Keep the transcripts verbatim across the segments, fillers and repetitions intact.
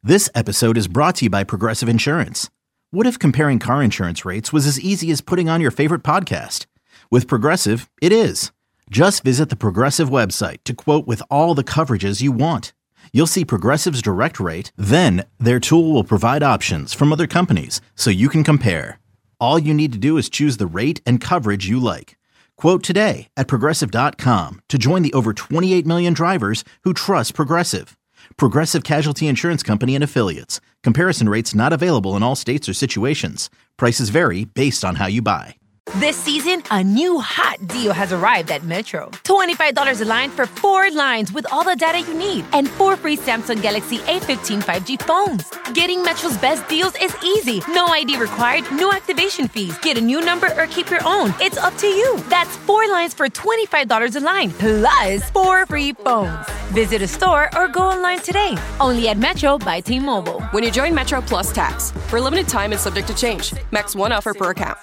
This episode is brought to you by Progressive Insurance. What if comparing car insurance rates was as easy as putting on your favorite podcast? With Progressive, it is. Just visit the Progressive website to quote with all the coverages you want. You'll see Progressive's direct rate, then their tool will provide options from other companies so you can compare. All you need to do is choose the rate and coverage you like. Quote today at progressive dot com to join the over twenty-eight million drivers who trust Progressive. Progressive Casualty Insurance Company and Affiliates. Comparison rates not available in all states or situations. Prices vary based on how you buy. This season, a new hot deal has arrived at Metro. twenty-five dollars a line for four lines with all the data you need and four free Samsung Galaxy A fifteen five G phones. Getting Metro's best deals is easy. No I D required, no activation fees. Get a new number or keep your own. It's up to you. That's four lines for twenty-five dollars a line, plus four free phones. Visit a store or go online today. Only at Metro by T-Mobile. When you join Metro Plus Tax, for a limited time and subject to change. Max one offer per account.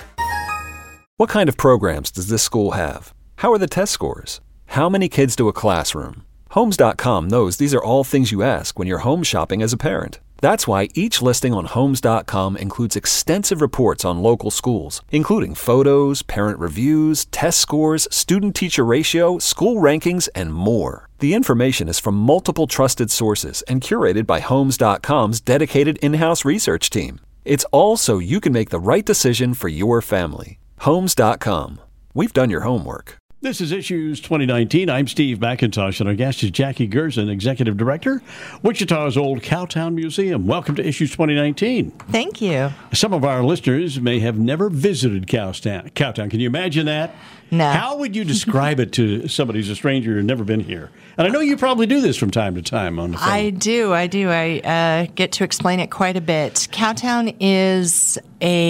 What kind of programs does this school have? How are the test scores? How many kids do a classroom? Homes dot com knows these are all things you ask when you're home shopping as a parent. That's why each listing on Homes dot com includes extensive reports on local schools, including photos, parent reviews, test scores, student-teacher ratio, school rankings, and more. The information is from multiple trusted sources and curated by Homes dot com's dedicated in-house research team. It's all so you can make the right decision for your family. Homes dot com. We've done your homework. This is Issues twenty nineteen. I'm Steve McIntosh, and our guest is Jackie Gerson, Executive Director, Wichita's Old Cowtown Museum. Welcome to Issues twenty nineteen. Thank you. Some of our listeners may have never visited Cowtown. Cowtown. Can you imagine that? No. How would you describe it to somebody who's a stranger who's never been here? And I know you probably do this from time to time on the phone. I do. I do. I uh, get to explain it quite a bit. Cowtown is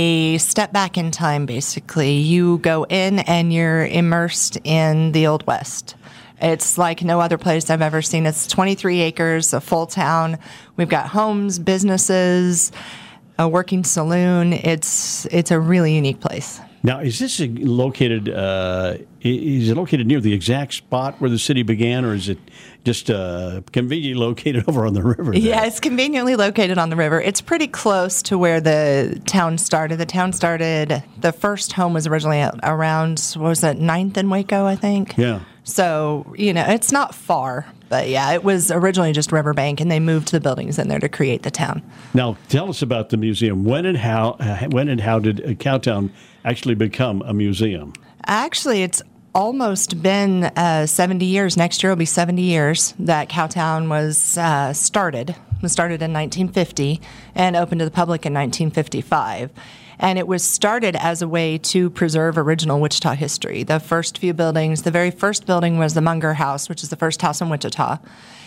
a step back in time, basically. You go in and you're immersed in the Old West. It's like no other place I've ever seen. It's twenty-three acres, a full town. We've got homes, businesses, a working saloon. It's it's a really unique place. Now, is this located? Uh, is it located near the exact spot where the city began, or is it just uh, conveniently located over on the river there? Yeah, it's conveniently located on the river. It's pretty close to where the town started. The town started. The first home was originally around, what was it, ninth and Waco, I think. Yeah. So you know, it's not far. But yeah, it was originally just riverbank, and they moved the buildings in there to create the town. Now, tell us about the museum. When and how? Uh, when and how did uh, Cowtown actually become a museum? Actually, it's almost been uh, seventy years. Next year will be seventy years that Cowtown was uh, started. It was started in nineteen fifty and opened to the public in nineteen fifty-five. And it was started as a way to preserve original Wichita history. The first few buildings, the very first building was the Munger House, which is the first house in Wichita.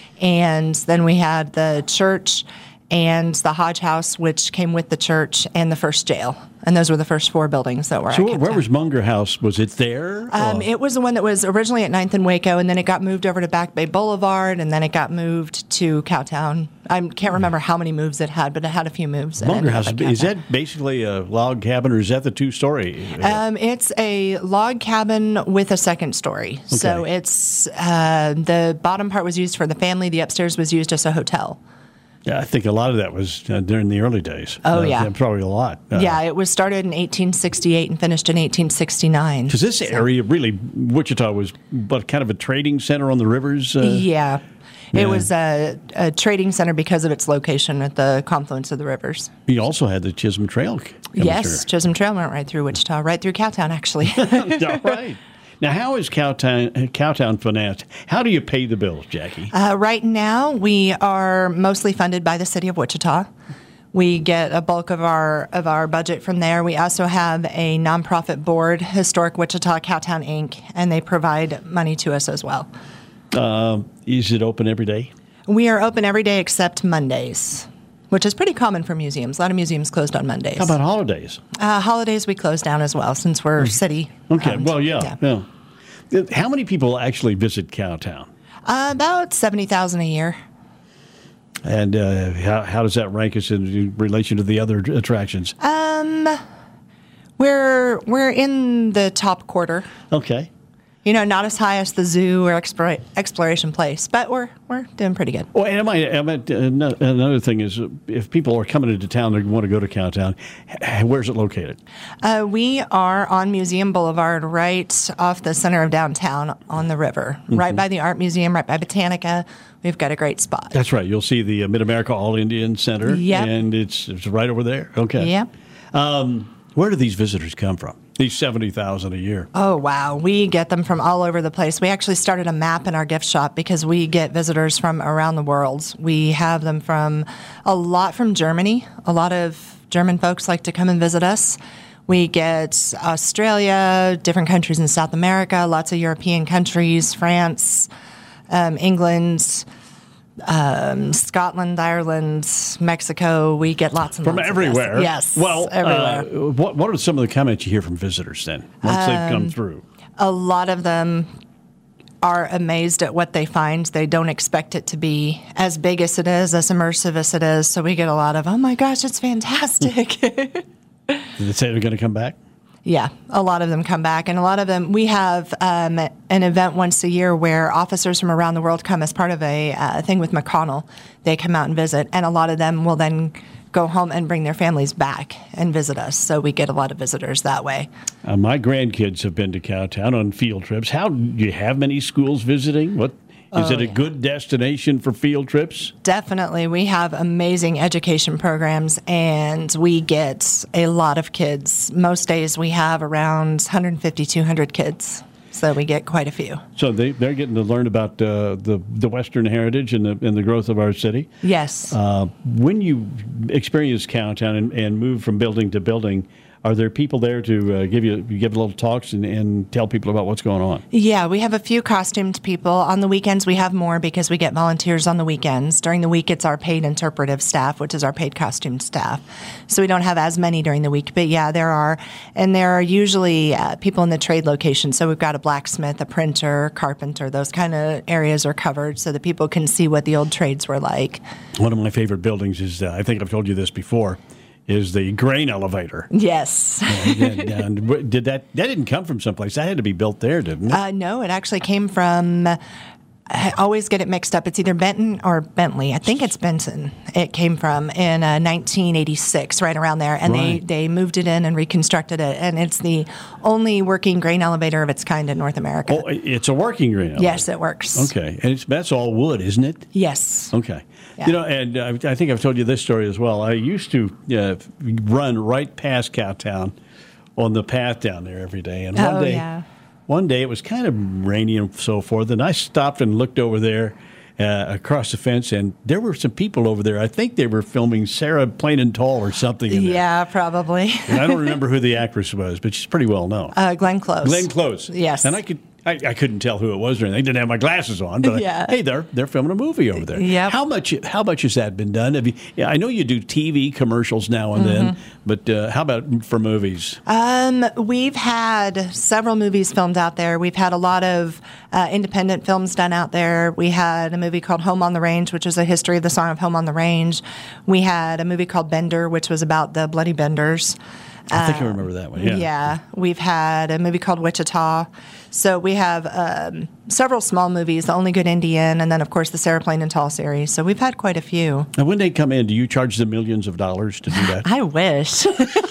And then we had the church and the Hodge House, which came with the church, and the first jail. And those were the first four buildings that were so at Cowtown. Where was Munger House? Was it there? Um, it was the one that was originally at ninth and Waco, and then it got moved over to Back Bay Boulevard, and then it got moved to Cowtown. I can't remember how many moves it had, but it had a few moves. Munger House, is that basically a log cabin, or is that the two-story? Um, it's a log cabin with a second story. Okay. So it's uh, the bottom part was used for the family. The upstairs was used as a hotel. Yeah, I think a lot of that was uh, during the early days. Oh, uh, yeah. Probably a lot. Uh, yeah, it was started in eighteen sixty-eight and finished in eighteen sixty-nine. Because this so. area, really, Wichita was but kind of a trading center on the rivers? Uh, yeah. Yeah. It was a, a trading center because of its location at the confluence of the rivers. You also had the Chisholm Trail. Yes, through. Chisholm Trail went right through Wichita, right through Cowtown, actually. All right. Now, how is Cowtown, Cowtown financed? How do you pay the bills, Jackie? Uh, right now, we are mostly funded by the city of Wichita. We get a bulk of our of our budget from there. We also have a nonprofit board, Historic Wichita Cowtown, Incorporated, and they provide money to us as well. Uh, is it open every day? We are open every day except Mondays, which is pretty common for museums. A lot of museums closed on Mondays. How about holidays? Uh, holidays we close down as well since we're city. Okay, owned. well, yeah, yeah. yeah. How many people actually visit Cowtown? Uh, about seventy thousand a year. And uh, how, how does that rank us in relation to the other attractions? Um, we're we're in the top quarter. Okay. You know, not as high as the zoo or explore, Exploration Place, but we're we're doing pretty good. Well, and I, am I, another thing is, if people are coming into town, they want to go to Cowtown, where's it located? Uh, we are on Museum Boulevard, right off the center of downtown on the river, mm-hmm. right by the Art Museum, right by Botanica. We've got a great spot. That's right. You'll see the Mid-America All-Indian Center, yep. and it's, it's right over there. Okay. Yep. Um, where do these visitors come from? These seventy thousand a year. Oh, wow. We get them from all over the place. We actually started a map in our gift shop because we get visitors from around the world. We have them from a lot from Germany. A lot of German folks like to come and visit us. We get Australia, different countries in South America, lots of European countries, France, um, England, Um, Scotland, Ireland, Mexico. We get lots and from lots everywhere. Of yes, well, everywhere. Uh, what what are some of the comments you hear from visitors then once um, they've come through? A lot of them are amazed at what they find. They don't expect it to be as big as it is, as immersive as it is. So we get a lot of, "Oh my gosh, it's fantastic!" Did they say they're going to come back? Yeah, a lot of them come back, and a lot of them, we have um, an event once a year where officers from around the world come as part of a uh, thing with McConnell. They come out and visit, and a lot of them will then go home and bring their families back and visit us. So we get a lot of visitors that way. Uh, my grandkids have been to Cowtown on field trips. How do you have many schools visiting? What? Is oh, it a yeah. good destination for field trips? Definitely. We have amazing education programs, and we get a lot of kids. Most days we have around one hundred fifty, two hundred kids, so we get quite a few. So they, they're getting to learn about uh, the, the Western heritage and the, and the growth of our city? Yes. Uh, when you experience Cowtown and, and move from building to building, are there people there to uh, give you give little talks and, and tell people about what's going on? Yeah, we have a few costumed people. On the weekends, we have more because we get volunteers on the weekends. During the week, it's our paid interpretive staff, which is our paid costumed staff. So we don't have as many during the week. But yeah, there are. And there are usually uh, people in the trade location. So we've got a blacksmith, a printer, carpenter. Those kind of areas are covered so that people can see what the old trades were like. One of my favorite buildings is, uh, I think I've told you this before, is the grain elevator. Yes. and, and did that, that didn't come from someplace. That had to be built there, didn't it? Uh, no, it actually came from, I always get it mixed up. It's either Benton or Bentley. I think it's Benton it came from in uh, nineteen eighty-six, right around there. And right. they, they moved it in and reconstructed it. And it's the only working grain elevator of its kind in North America. Oh, it's a working grain elevator? Yes, it works. Okay. And it's, that's all wood, isn't it? Yes. Okay. Yeah. You know, and uh, I think I've told you this story as well. I used to uh, run right past Cowtown on the path down there every day. And one oh, day, yeah. one day it was kind of rainy and so forth, and I stopped and looked over there uh, across the fence, and there were some people over there. I think they were filming Sarah Plain and Tall or something in there. Yeah, probably. And I don't remember who the actress was, but she's pretty well known. Uh, Glenn Close. Glenn Close. Yes. And I could... I, I couldn't tell who it was or anything. I didn't have my glasses on, but yeah. I, hey, they're they're filming a movie over there. Yep. How much how much has that been done? Have you, yeah, I know you do T V commercials now and mm-hmm. then, but uh, how about for movies? Um, we've had several movies filmed out there. We've had a lot of uh, independent films done out there. We had a movie called Home on the Range, which is a history of the song of Home on the Range. We had a movie called Bender, which was about the Bloody Benders. I think uh, I remember that one, yeah. Yeah. We've had a movie called Wichita. So we have um, several small movies, The Only Good Indian, and then, of course, the Sarah Plain and Tall series. So we've had quite a few. And when they come in, do you charge them millions of dollars to do that? I wish.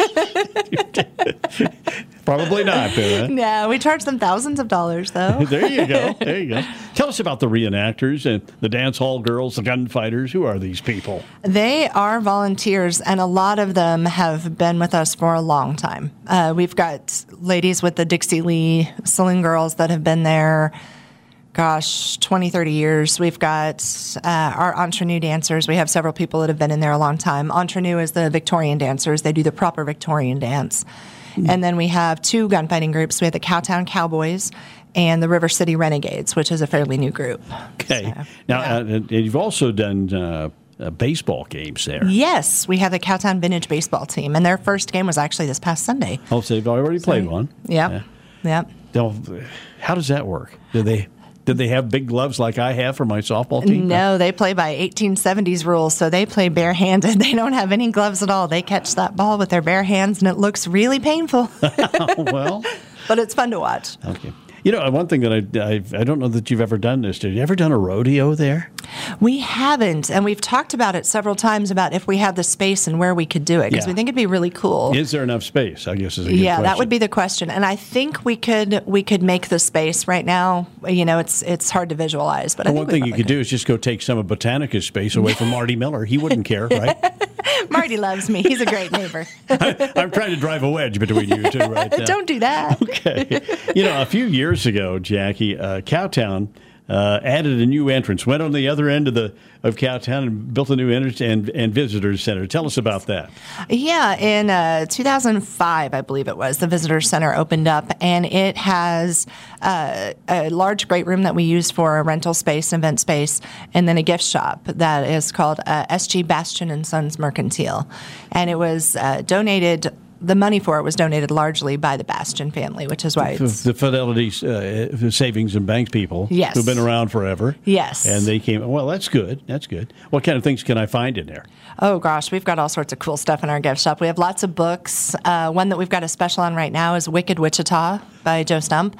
Probably not, though. Huh? No, we charge them thousands of dollars, though. There you go. There you go. Tell us about the reenactors and the dance hall girls, the gunfighters. Who are these people? They are volunteers, and a lot of them have been with us for a long time. Uh, we've got ladies with the Dixie Lee Saloon Girls that have been there, gosh, twenty, thirty years. We've got uh, our Entre Nous dancers. We have several people that have been in there a long time. Entre Nous is the Victorian dancers. They do the proper Victorian dance. Mm-hmm. And then we have two gunfighting groups. We have the Cowtown Cowboys and the River City Renegades, which is a fairly new group. Okay. So, now, yeah. uh, and you've also done uh, uh, baseball games there. Yes. We have the Cowtown Vintage baseball team, and their first game was actually this past Sunday. Oh, so they've already played so, one. Yep. Yeah. Yep. How does that work? Do they... Did they have big gloves like I have for my softball team? No, they play by eighteen seventies rules, so they play barehanded. They don't have any gloves at all. They catch that ball with their bare hands, and it looks really painful. Well. But it's fun to watch. Okay. You know, one thing that I, I I don't know that you've ever done this. Did you ever done a rodeo there? We haven't, and we've talked about it several times about if we had the space and where we could do it because Yeah. we think it'd be really cool. Is there enough space? I guess is a good Yeah, question. that would be the question, and I think we could we could make the space right now. You know, it's it's hard to visualize, but I Well, think one thing we you could do is just go take some of Botanica's space away from Marty Miller. He wouldn't care, right? Marty loves me. He's a great neighbor. I'm trying to drive a wedge between you two right now. Don't do that. Okay. You know, a few years ago, Jackie, uh, Cowtown uh, added a new entrance, went on the other end of the of Cowtown and built a new entrance and, and visitor center. Tell us about that. Yeah, in uh, two thousand five, I believe it was, the visitor center opened up, and it has uh, a large great room that we use for a rental space, event space, and then a gift shop that is called uh, S G Bastion and Sons Mercantile, and it was uh, donated. The money for it was donated largely by the Bastion family, which is why it's... The Fidelity uh, Savings and Bank people Yes. who've been around forever. Yes. And they came, well, that's good. That's good. What kind of things can I find in there? Oh, gosh, we've got all sorts of cool stuff in our gift shop. We have lots of books. Uh, one that we've got a special on right now is Wicked Wichita by Joe Stump.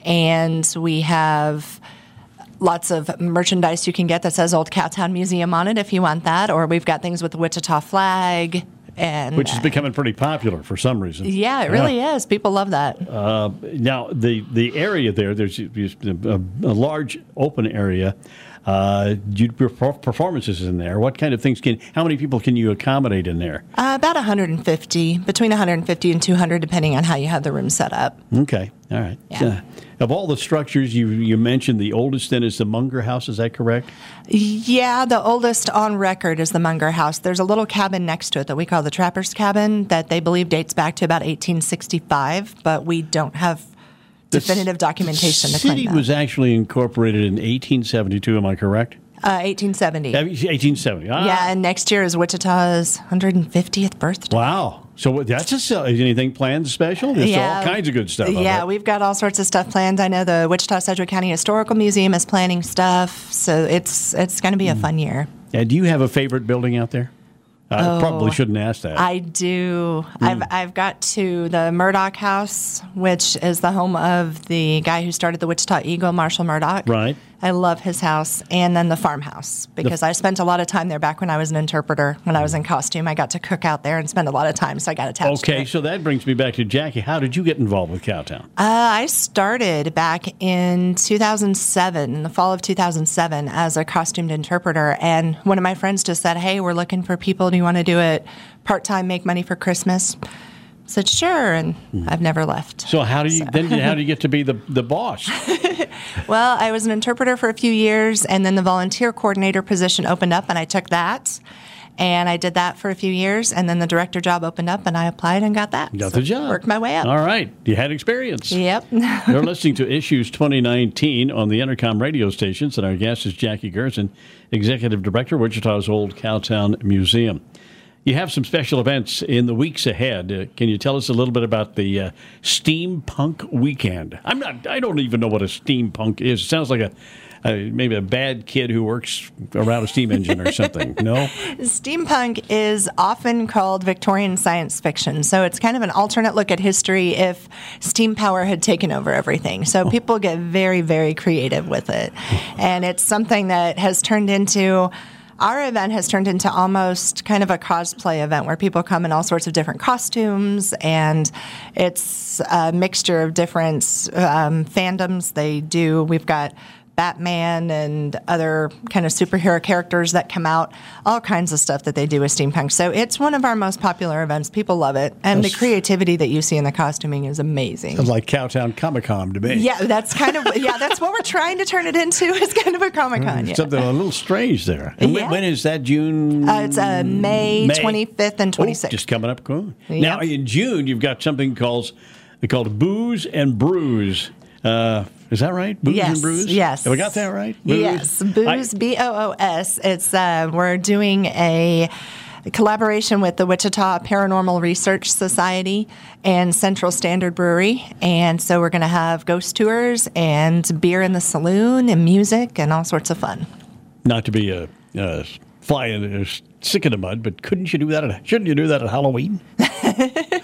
And we have lots of merchandise you can get that says Old Cowtown Museum on it if you want that. Or we've got things with the Wichita flag. And, Which is uh, becoming pretty popular for some reason. yeah, it really is. People love that. Uh, now, the, the area there, there's a, a, a large open area. Uh, you do performances in there. What kind of things can, how many people can you accommodate in there? Uh, about one hundred fifty, between one hundred fifty and two hundred, depending on how you have the room set up. Okay, all right. Yeah. Uh, of all the structures you, you mentioned, the oldest then is the Munger House, is that correct? Yeah, the oldest on record is the Munger House. There's a little cabin next to it that we call the Trapper's Cabin that they believe dates back to about eighteen sixty-five, but we don't have definitive The documentation to city claim that. was actually incorporated in eighteen seventy-two, am I correct? Uh, eighteen seventy. eighteen seventy. Ah. Yeah, and next year is Wichita's one hundred fiftieth birthday. Wow. So that's a, is anything planned special? There's all kinds of good stuff. Yeah, I bet. we've got all sorts of stuff planned. I know the Wichita Sedgwick County Historical Museum is planning stuff, so it's it's going to be a fun year. And do you have a favorite building out there? I Oh, probably shouldn't ask that. I do. I've I've got to the Murdoch House, which is the home of the guy who started the Wichita Eagle, Marshall Murdoch. Right. I love his house, and then the farmhouse because I spent a lot of time there back when I was an interpreter. When I was in costume, I got to cook out there and spend a lot of time, so I got attached. to Okay, it. so that brings me back to Jackie. How did you get involved with Cowtown? Uh, I started back in two thousand seven, in the fall of two thousand seven, as a costumed interpreter. And one of my friends just said, "Hey, we're looking for people. Do you want to do it part-time, make money for Christmas?" I said, "Sure," and I've never left. So how do you then? How do you get to be the the boss? Well, I was an interpreter for a few years, and then the volunteer coordinator position opened up, and I took that. And I did that for a few years, and then the director job opened up, and I applied and got that. Got So the job. Worked my way up. All right, you had experience. Yep. You're listening to Issues twenty nineteen on the Intercom radio stations, and our guest is Jackie Gerson, Executive Director, Wichita's Old Cowtown Museum. You have some special events in the weeks ahead. Uh, can you tell us a little bit about the uh, Steampunk Weekend? I'm not. I don't even know what a steampunk is. It sounds like a uh, maybe a bad kid who works around a steam engine or something. No. Steampunk is often called Victorian science fiction. So it's kind of an alternate look at history if steam power had taken over everything. So people get very, very creative with it. And it's something that has turned into... Our event has turned into almost kind of a cosplay event where people come in all sorts of different costumes, and it's a mixture of different um, fandoms they do. We've got Batman and other kind of superhero characters that come out, all kinds of stuff that they do with steampunk. So it's one of our most popular events. People love it. And the creativity that you see in the costuming is amazing. Sounds like Cowtown Comic-Con to me. Yeah, that's kind of, yeah, that's what we're trying to turn it into, is kind of a Comic-Con. Yeah. Something a little strange there. And when- Yeah. when is that? June? Uh, it's uh, May, May. twenty-fifth and Oh, twenty-sixth. just coming up. Cool. Yep. Now, in June, you've got something called, called Booze and Brews. Uh, is that right? Booze yes, and Brews? Yes. Have we got that right? Booze? Yes. Booze, I- B O O S. It's, uh, we're doing a collaboration with the Wichita Paranormal Research Society and Central Standard Brewery. And so we're going to have ghost tours and beer in the saloon and music and all sorts of fun. Not to be a, a fly in a stick in the mud, but couldn't you do that? At, shouldn't you do that at Halloween?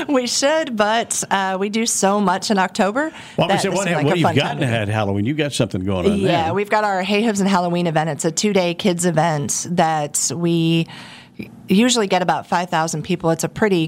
We should, but uh, we do so much in October. Well, that say, this what, seemed like what a you've fun gotten time to do. at Halloween? You've got something going on Yeah, there. we've got our Hay Hooves and Halloween event. It's a two-day kids event that we usually get about five thousand people. It's a pretty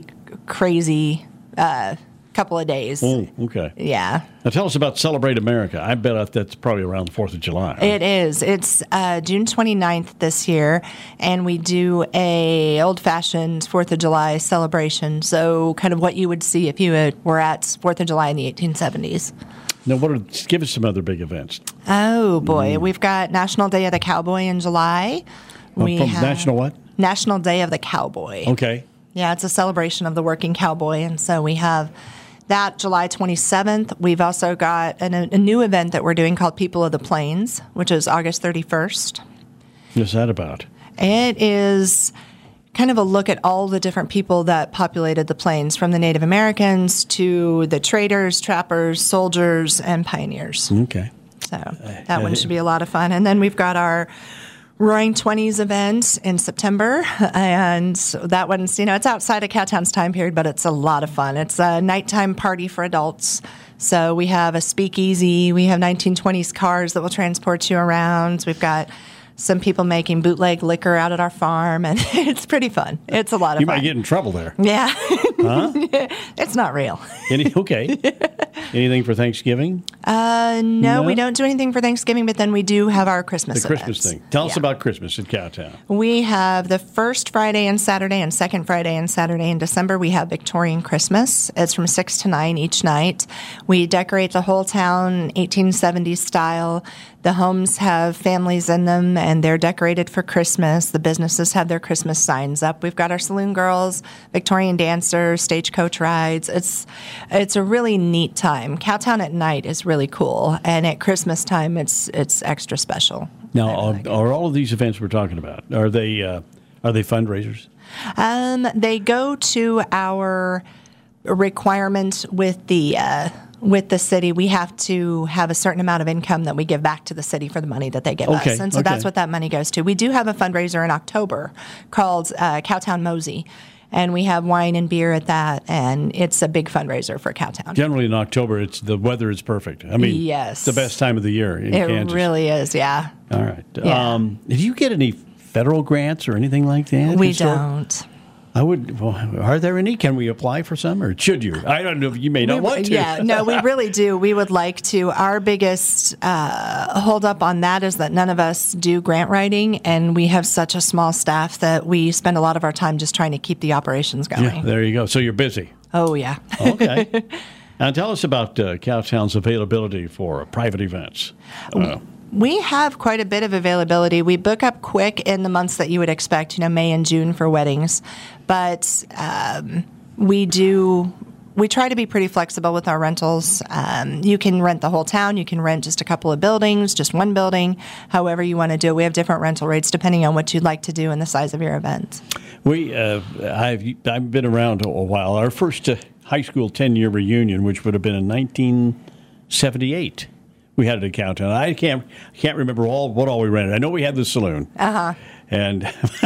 crazy uh, couple of days. Oh, okay. Yeah. Now tell us about Celebrate America. I bet that's probably around the fourth of July. It is. It's uh, June twenty-ninth this year, and we do a old-fashioned fourth of July celebration, so kind of what you would see if you had, were at fourth of July in the eighteen seventies. Now, what are, give us some other big events. Oh, boy. We've got National Day of the Cowboy in July. We From have National what? National Day of the Cowboy. Okay. Yeah, it's a celebration of the working cowboy, and so we have that July twenty-seventh. We've also got an, a new event that we're doing called People of the Plains, which is August thirty-first. What's that about? It is kind of a look at all the different people that populated the plains, from the Native Americans to the traders, trappers, soldiers, and pioneers. Okay. So that one should be a lot of fun. And then we've got our Roaring Twenties event in September, and that one's, you know, it's outside of Cowtown's time period, but it's a lot of fun. It's a nighttime party for adults. So we have a speakeasy, we have nineteen twenties cars that will transport you around. We've got some people making bootleg liquor out at our farm, and it's pretty fun. It's a lot of You fun. might get in trouble there. Yeah. Huh? It's not real. Any, okay. Anything for Thanksgiving? Uh, no, No? we don't do anything for Thanksgiving, but then we do have our Christmas The Christmas events. thing. Tell us Yeah. about Christmas in Cowtown. We have the first Friday and Saturday and second Friday and Saturday in December. We have Victorian Christmas. It's from six to nine each night. We decorate the whole town eighteen seventies style. The homes have families in them, and they're decorated for Christmas. The businesses have their Christmas signs up. We've got our saloon girls, Victorian dancers, stagecoach rides. It's it's a really neat time. Cowtown at night is really cool, and at Christmas time, it's it's extra special. Now, I are, like it. are all of these events we're talking about, are they uh, are they fundraisers? Um, they go to our requirement with the uh, with the city. We have to have a certain amount of income that we give back to the city for the money that they give Okay, us, and so okay. that's what that money goes to. We do have a fundraiser in October called uh, Cowtown Mosey, and we have wine and beer at that, and it's a big fundraiser for Cowtown. Generally in October, it's the weather is perfect. I mean, Yes. it's the best time of the year in It Kansas. really is, yeah. All right. Yeah. Um, did you get any federal grants or anything like that? We Historic- don't. I would. Well, are there any? Can we apply for some, or should you? I don't know. You may not We- want to. Yeah, no, we really do. We would like to. Our biggest uh, hold up on that is that none of us do grant writing, and we have such a small staff that we spend a lot of our time just trying to keep the operations going. Yeah, there you go. So you're busy. Oh, yeah. Okay. Now tell us about uh, Cowtown's availability for uh, private events. Uh, We have quite a bit of availability. We book up quick in the months that you would expect, you know, May and June for weddings. But um, we do, we try to be pretty flexible with our rentals. Um, you can rent the whole town. You can rent just a couple of buildings, just one building, however you want to do it. We have different rental rates depending on what you'd like to do and the size of your event. we, uh, I've I've been around a while. Our first uh, high school ten-year reunion, which would have been in nineteen seventy-eight. We had it in Cowtown. I can't can't remember all what all we rented. I know we had the saloon. Uh huh. And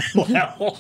well,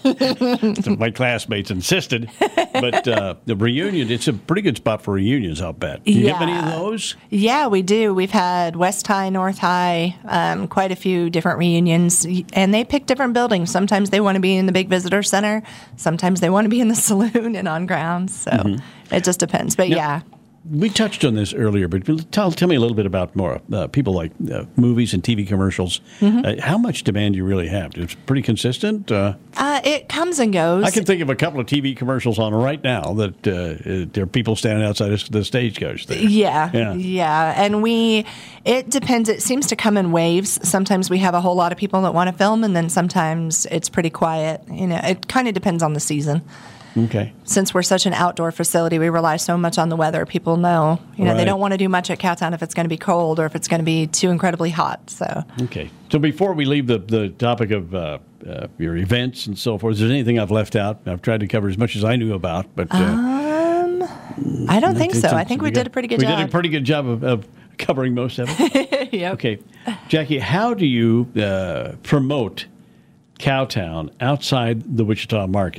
my classmates insisted, but uh, the reunion, it's a pretty good spot for reunions, I'll bet. Do you Yeah. have any of those? Yeah, we do. We've had West High, North High, um, quite a few different reunions, and they pick different buildings. Sometimes they want to be in the big visitor center. Sometimes they want to be in the saloon and on grounds. So it just depends. But yeah. We touched on this earlier, but tell, tell me a little bit about more uh, people like uh, movies and T V commercials. Uh, how much demand do you really have? It's pretty consistent. Uh, Uh, it comes and goes. I can think of a couple of T V commercials on right now that uh, uh, there are people standing outside the stagecoach there. Yeah, Yeah. yeah, and we. It depends. It seems to come in waves. Sometimes we have a whole lot of people that want to film, and then sometimes it's pretty quiet. You know, it kind of depends on the season. Okay. Since we're such an outdoor facility, we rely so much on the weather. People know, you know, Right. they don't want to do much at Cowtown if it's going to be cold or if it's going to be too incredibly hot. So. Okay. So before we leave the, the topic of uh, uh, your events and so forth, is there anything I've left out? I've tried to cover as much as I knew about, but uh, Um, I don't think so. I think we did a pretty good we job. did a pretty good job of, of covering most of it. Yep. Okay. Jackie, how do you uh, promote Cowtown outside the Wichita market?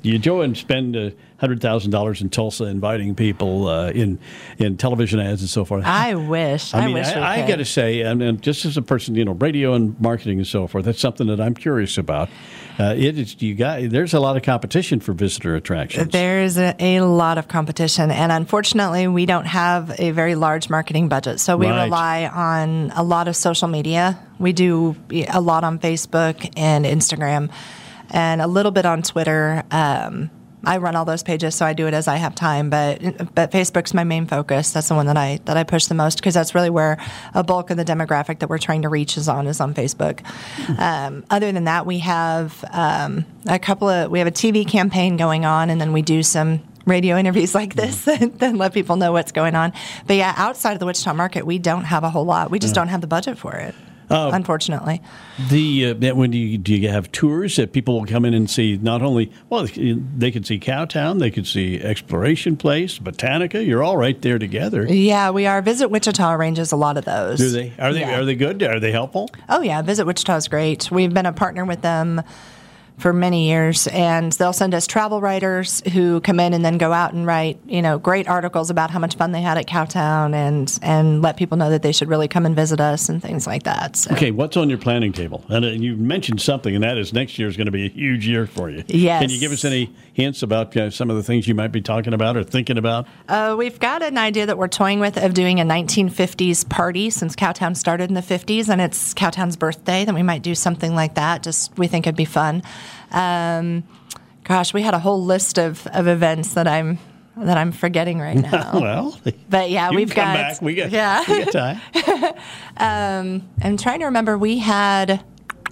You go and spend one hundred thousand dollars in Tulsa inviting people uh, in in television ads and so forth. I wish. I I mean, wish we I, I could. got to say, and, and just as a person, you know, radio and marketing and so forth, that's something that I'm curious about. Uh, it is you got there's a lot of competition for visitor attractions. There's a, a lot of competition, and unfortunately, we don't have a very large marketing budget. So we Right. rely on a lot of social media. We do a lot on Facebook and Instagram, and a little bit on Twitter. Um, I run all those pages, so I do it as I have time. But but Facebook's my main focus. That's the one that I that I push the most because that's really where a bulk of the demographic that we're trying to reach is on is on Facebook. Um, other than that, we have um, a couple of we have a T V campaign going on, and then we do some radio interviews like this and then let people know what's going on. But yeah, outside of the Wichita market, we don't have a whole lot. We just don't have the budget for it. Uh, unfortunately. The uh, when do you, do you have tours that people will come in and see? Not only well, they could see Cowtown, they could see Exploration Place, Botanica. You're all right there together. Yeah, we are. Visit Wichita arranges a lot of those. Do they? Are they? Yeah. Are they good? Are they helpful? Oh yeah, Visit Wichita is great. We've been a partner with them for many years, and they'll send us travel writers who come in and then go out and write, you know, great articles about how much fun they had at Cowtown, and and let people know that they should really come and visit us and things like that. So. Okay, what's on your planning table? And uh, you mentioned something, and that is next year is going to be a huge year for you. Yes. Can you give us any hints about uh, some of the things you might be talking about or thinking about? Uh, we've got an idea that we're toying with of doing a nineteen fifties party since Cowtown started in the fifties, and it's Cowtown's birthday. Then we might do something like that. Just we think it'd be fun. Um, gosh, we had a whole list of, of events that I'm that I'm forgetting right now. Well, but yeah, you we've can come got back. We got yeah. we got time. um, I'm trying to remember. We had.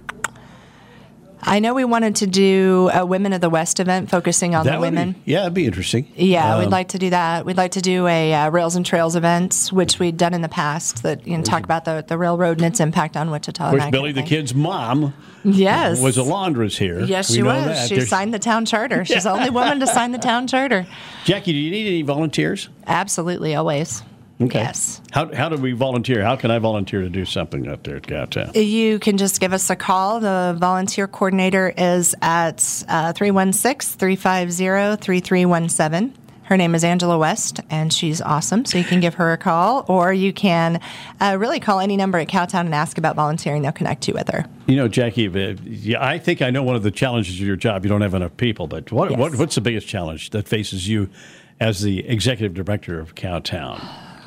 I know we wanted to do a Women of the West event focusing on That the would women. Be, yeah, it'd be interesting. Yeah, Um, we'd like to do that. We'd like to do a uh, Rails and Trails event, which we'd done in the past, that you know, talk about the, the railroad and its impact on Wichita. Of course, Billy the Kid's mom yes. was a laundress here. Yes, We she know was. that. She There's- signed the town charter. She's the only woman to sign the town charter. Jackie, do you need any volunteers? Absolutely, always. Okay. Yes. How, how do we volunteer? How can I volunteer to do something up there at Cowtown? You can just give us a call. The volunteer coordinator is at uh, three one six, three five zero, three three one seven. Her name is Angela West, and she's awesome, so you can give her a call, or you can uh, really call any number at Cowtown and ask about volunteering. They'll connect you with her. You know, Jackie, uh, yeah, I think I know one of the challenges of your job. You don't have enough people, but what, Yes. what what's the biggest challenge that faces you as the executive director of Cowtown?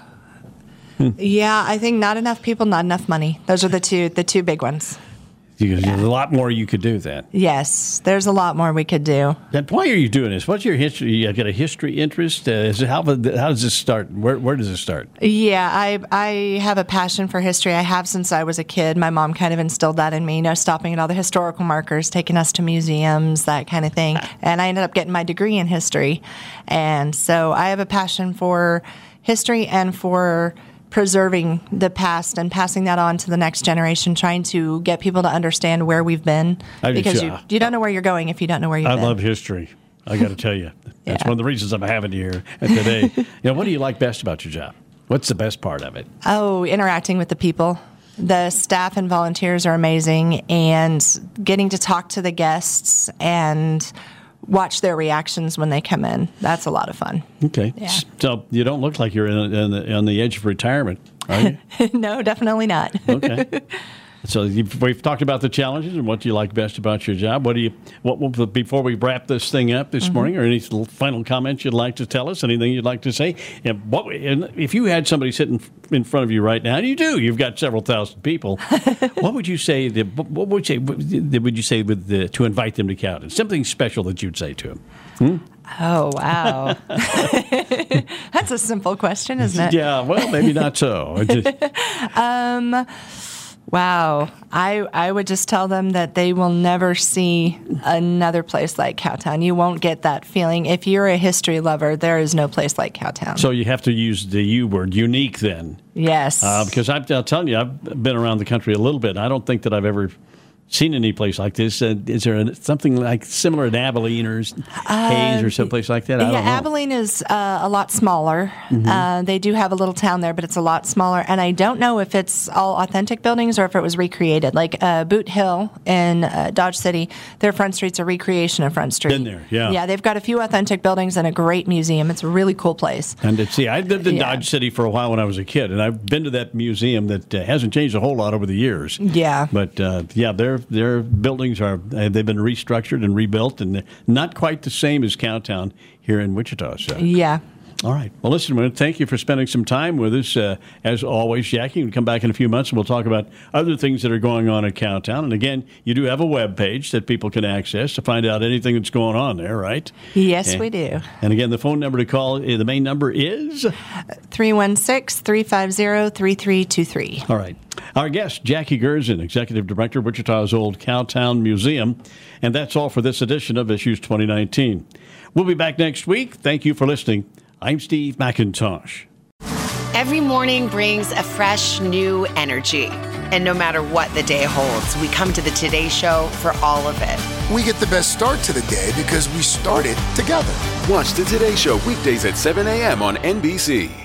Yeah, I think not enough people, not enough money. Those are the two the two big ones. Because There's a lot more you could do then. Yes, there's a lot more we could do. And why are you doing this? What's your history? You got a how interest? Uh, is it, how, how does this start? Where, where does it start? Yeah, I I have a passion for history. I have since I was a kid. My mom kind of instilled that in me, you know, stopping at all the historical markers, taking us to museums, that kind of thing. And I ended up getting my degree in history. And so I have a passion for history and for preserving the past and passing that on to the next generation, trying to get people to understand where we've been. I do Because too. you, you don't know where you're going if you don't know where you've I been. love history. I got to tell you. That's Yeah. one of the reasons I'm having you here today. You know, what do you like best about your job? What's the best part of it? Oh, interacting with the people. The staff and volunteers are amazing, and getting to talk to the guests and watch their reactions when they come in. That's a lot of fun. Okay. Yeah. So you don't look like you're in, in the, on the edge of retirement, are you? No, definitely not. Okay. So you've, we've talked about the challenges and what you like best about your job. What do you? What, what before we wrap this thing up this Mm-hmm. morning, or any final comments you'd like to tell us? Anything you'd like to say? And what? And if you had somebody sitting in front of you right now, and you do, you've got several thousand people. What would you say? That, what would you say? What would you say with the, to invite them to Cowtown? Something special that you'd say to them. Hmm? Oh, wow. That's a simple question, isn't it? Yeah. Well, maybe not so. Um, wow. I I would just tell them that they will never see another place like Cowtown. You won't get that feeling. If you're a history lover, there is no place like Cowtown. So you have to use the U word, unique, then. Yes. Uh, because I'm, I'll tell you, I've been around the country a little bit. I don't think that I've ever seen any place like this. Uh, is there a, something like similar at Abilene or uh, Hayes or someplace like that? I yeah, don't know. Abilene is uh, a lot smaller. Mm-hmm. Uh, they do have a little town there, but it's a lot smaller. And I don't know if it's all authentic buildings or if it was recreated. Like uh, Boot Hill in uh, Dodge City, their Front Street's a recreation of Front Street. Been there, yeah. Yeah, they've got a few authentic buildings and a great museum. It's a really cool place. And it's, see, I lived in yeah. Dodge City for a while when I was a kid, and I've been to that museum that uh, hasn't changed a whole lot over the years. Yeah. But, uh, yeah, their their buildings are, uh, they've been restructured and rebuilt, and they're not quite the same as Cowtown here in Wichita. So. Yeah. All right. Well, listen, man, thank you for spending some time with us. Uh, as always, Jackie, you can come back in a few months and we'll talk about other things that are going on at Cowtown. And again, you do have a web page that people can access to find out anything that's going on there, right? Yes, and, we do. And again, the phone number to call, the main number is? three one six, three five zero, three three two three. All right. Our guest, Jackie Gerzon, Executive Director, Wichita's Old Cowtown Museum. And that's all for this edition of Issues twenty nineteen. We'll be back next week. Thank you for listening. I'm Steve McIntosh. Every morning brings a fresh, new energy. And no matter what the day holds, we come to the Today Show for all of it. We get the best start to the day because we started together. Watch the Today Show weekdays at seven a.m. on N B C.